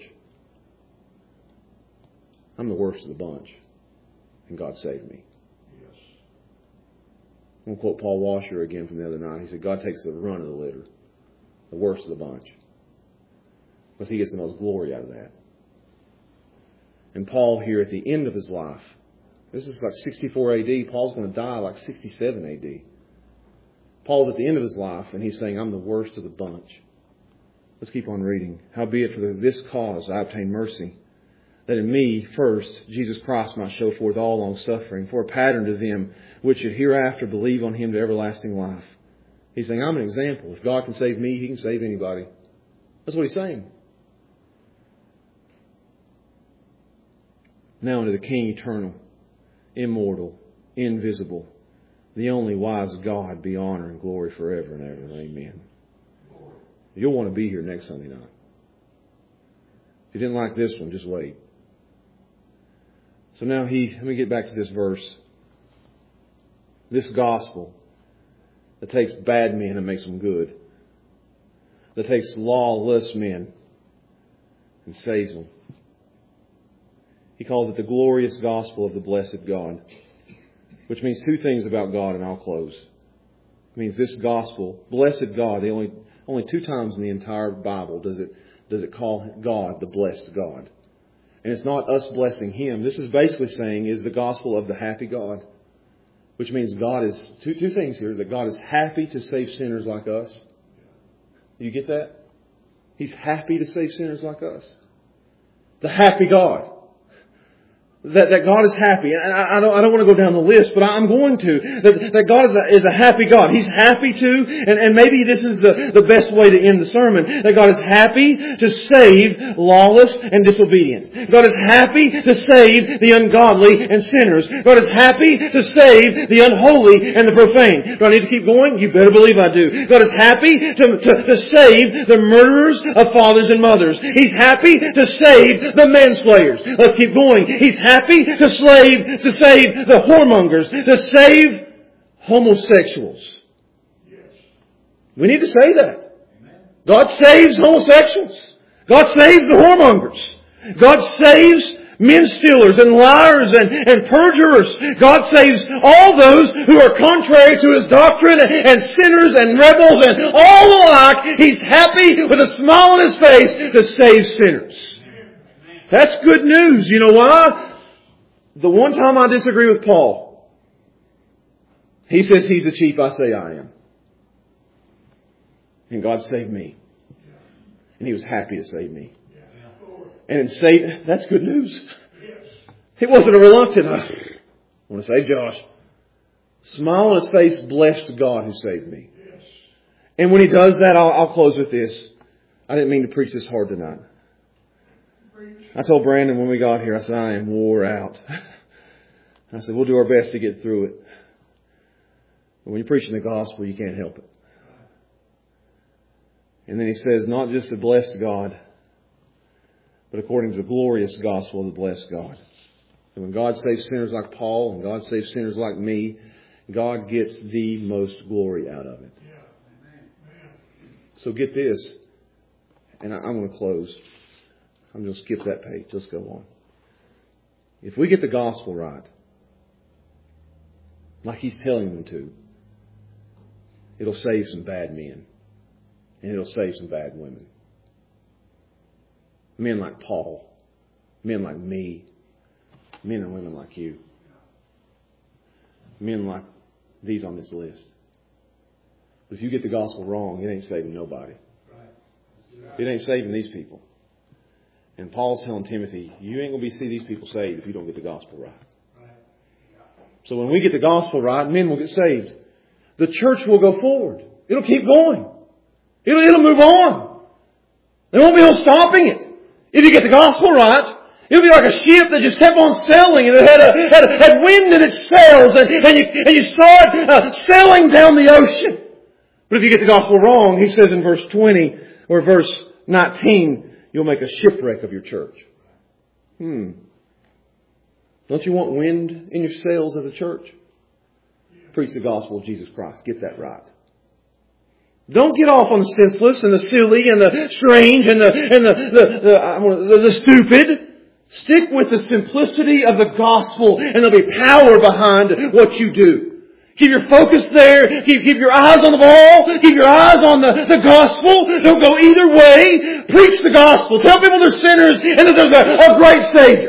I'm the worst of the bunch. And God saved me. Yes. I'm going to quote Paul Washer again from the other night. He said, God takes the run of the litter. The worst of the bunch. Because He gets the most glory out of that. And Paul here at the end of his life, this is like 64 AD. Paul's going to die like 67 AD. Paul's at the end of his life and he's saying, I'm the worst of the bunch. Let's keep on reading. Howbeit for this cause I obtained mercy, that in me first Jesus Christ might show forth all long suffering, for a pattern to them which should hereafter believe on Him to everlasting life. He's saying, I'm an example. If God can save me, He can save anybody. That's what he's saying. Now unto the King eternal, immortal, invisible, the only wise God, be honor and glory forever and ever. Amen. You'll want to be here next Sunday night. If you didn't like this one, just wait. So now let me get back to this verse. This gospel that takes bad men and makes them good. That takes lawless men and saves them. He calls it the glorious gospel of the blessed God. Which means two things about God, and I'll close. It means this gospel, blessed God, the only two times in the entire Bible does it call God the blessed God. And it's not us blessing Him. This is basically saying is the gospel of the happy God. Which means God is, two things here, that God is happy to save sinners like us. You get that? He's happy to save sinners like us. The happy God. That God is happy. And I don't want to go down the list, but I'm going to. That God is a happy God. He's happy to, and maybe this is the best way to end the sermon, that God is happy to save lawless and disobedient. God is happy to save the ungodly and sinners. God is happy to save the unholy and the profane. Do I need to keep going? You better believe I do. God is happy to save the murderers of fathers and mothers. He's happy to save the manslayers. Let's keep going. He's happy to save the whoremongers, to save homosexuals. We need to say that. God saves homosexuals. God saves the whoremongers. God saves men stealers and liars and perjurers. God saves all those who are contrary to His doctrine and sinners and rebels and all alike. He's happy with a smile on His face to save sinners. That's good news. You know why? The one time I disagree with Paul, he says he's the chief, I say I am. And God saved me. And He was happy to save me. And in saving, that's good news. It wasn't a reluctant, I want to save Josh. Smile on his face, blessed God who saved me. And when He does that, I'll close with this. I didn't mean to preach this hard tonight. I told Brandon when we got here, I said, I am wore out. I said, we'll do our best to get through it. But when you're preaching the gospel, you can't help it. And then he says, not just the blessed God, but according to the glorious gospel of the blessed God. And when God saves sinners like Paul and God saves sinners like me, God gets the most glory out of it. So get this, and I'm going to close. I'm going to skip that page. Let's go on. If we get the gospel right, like He's telling them to, it'll save some bad men. And it'll save some bad women. Men like Paul. Men like me. Men and women like you. Men like these on this list. But if you get the gospel wrong, it ain't saving nobody. It ain't saving these people. And Paul's telling Timothy, you ain't going to see these people saved if you don't get the gospel right. So when we get the gospel right, men will get saved. The church will go forward. It'll keep going. It'll move on. There won't be no stopping it. If you get the gospel right, it'll be like a ship that just kept on sailing and it had wind in its sails and you saw it sailing down the ocean. But if you get the gospel wrong, he says in verse 20 or verse 19, you'll make a shipwreck of your church. Don't you want wind in your sails as a church? Preach the gospel of Jesus Christ. Get that right. Don't get off on the senseless and the silly and the strange and the stupid. Stick with the simplicity of the gospel and there'll be power behind what you do. Keep your focus there. Keep your eyes on the ball. Keep your eyes on the gospel. Don't go either way. Preach the gospel. Tell people they're sinners and that there's a great Savior.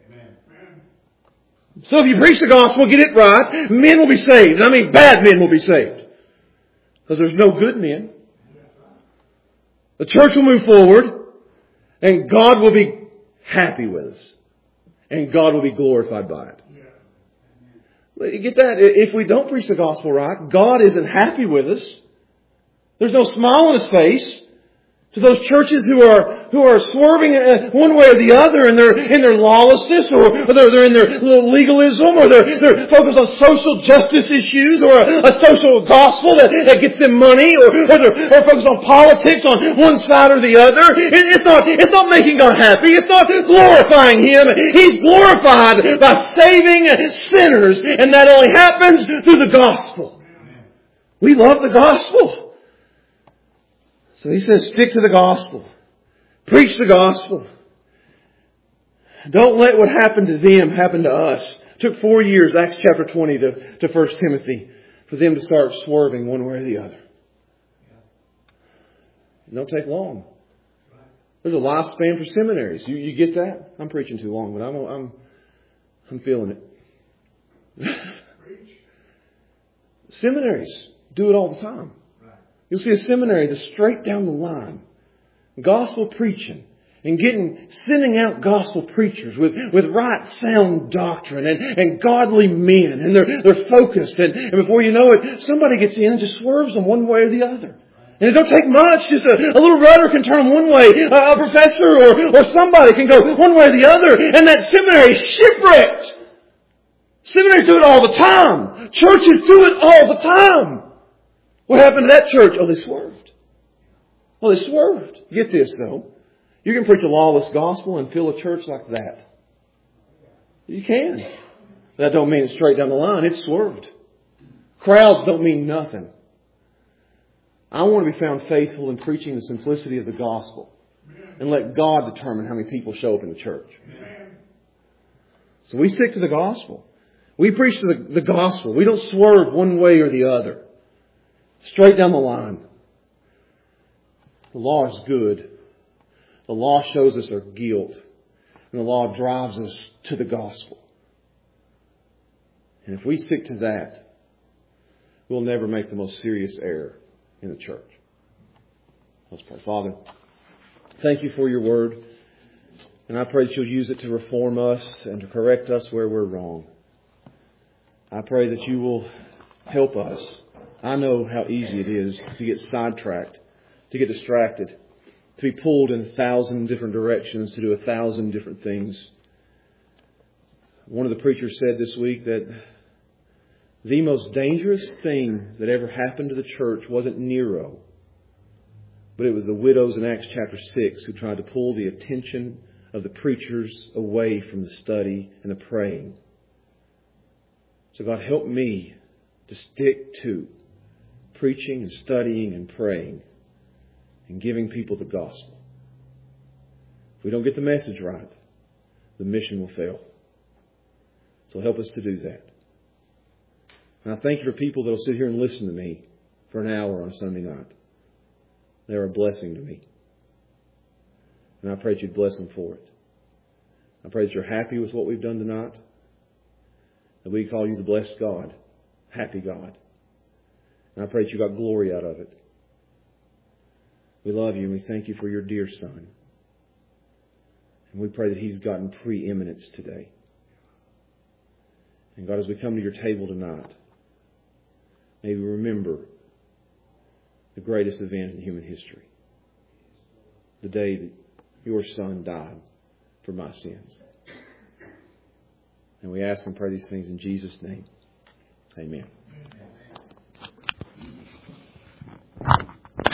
So if you preach the gospel, get it right, men will be saved. I mean, bad men will be saved. Because there's no good men. The church will move forward, and God will be happy with us. And God will be glorified by it. You get that? If we don't preach the gospel right, God isn't happy with us. There's no smile on His face. To those churches who are swerving one way or the other in their lawlessness, or they're in their legalism, or they're focused on social justice issues, or a social gospel that gets them money, or they're focused on politics on one side or the other. It's not making God happy. It's not glorifying Him. He's glorified by saving sinners, and that only happens through the gospel. We love the gospel. So he says, stick to the gospel. Preach the gospel. Don't let what happened to them happen to us. It took 4 years, Acts chapter 20 to 1 Timothy, for them to start swerving one way or the other. It don't take long. There's a lifespan for seminaries. You get that? I'm preaching too long, but I'm feeling it. Seminaries do it all the time. You'll see a seminary that's straight down the line. Gospel preaching. And sending out gospel preachers with right sound doctrine and godly men. And they're focused. And before you know it, somebody gets in and just swerves them one way or the other. And it don't take much. Just a little rudder can turn them one way. A professor or somebody can go one way or the other. And that seminary is shipwrecked. Seminaries do it all the time. Churches do it all the time. What happened to that church? Oh, they swerved. Well, they swerved. Get this, though. You can preach a lawless gospel and fill a church like that. You can. That don't mean it's straight down the line. It's swerved. Crowds don't mean nothing. I want to be found faithful in preaching the simplicity of the gospel. And let God determine how many people show up in the church. So we stick to the gospel. We preach the gospel. We don't swerve one way or the other. Straight down the line. The law is good. The law shows us our guilt. And the law drives us to the gospel. And if we stick to that, we'll never make the most serious error in the church. Let's pray. Father, thank you for your word. And I pray that you'll use it to reform us and to correct us where we're wrong. I pray that you will help us. I know how easy it is to get sidetracked, to get distracted, to be pulled in 1,000 different directions, to do 1,000 different things. One of the preachers said this week that the most dangerous thing that ever happened to the church wasn't Nero, but it was the widows in Acts chapter 6 who tried to pull the attention of the preachers away from the study and the praying. So God, help me to stick to preaching and studying and praying and giving people the gospel. If we don't get the message right, the mission will fail. So help us to do that. And I thank you for people that will sit here and listen to me for an hour on a Sunday night. They're a blessing to me. And I pray that you'd bless them for it. I pray that you're happy with what we've done tonight. That we call you the blessed God, happy God. And I pray that you got glory out of it. We love you and we thank you for your dear Son. And we pray that He's gotten preeminence today. And God, as we come to your table tonight, may we remember the greatest event in human history. The day that your Son died for my sins. And we ask and pray these things in Jesus' name. Amen.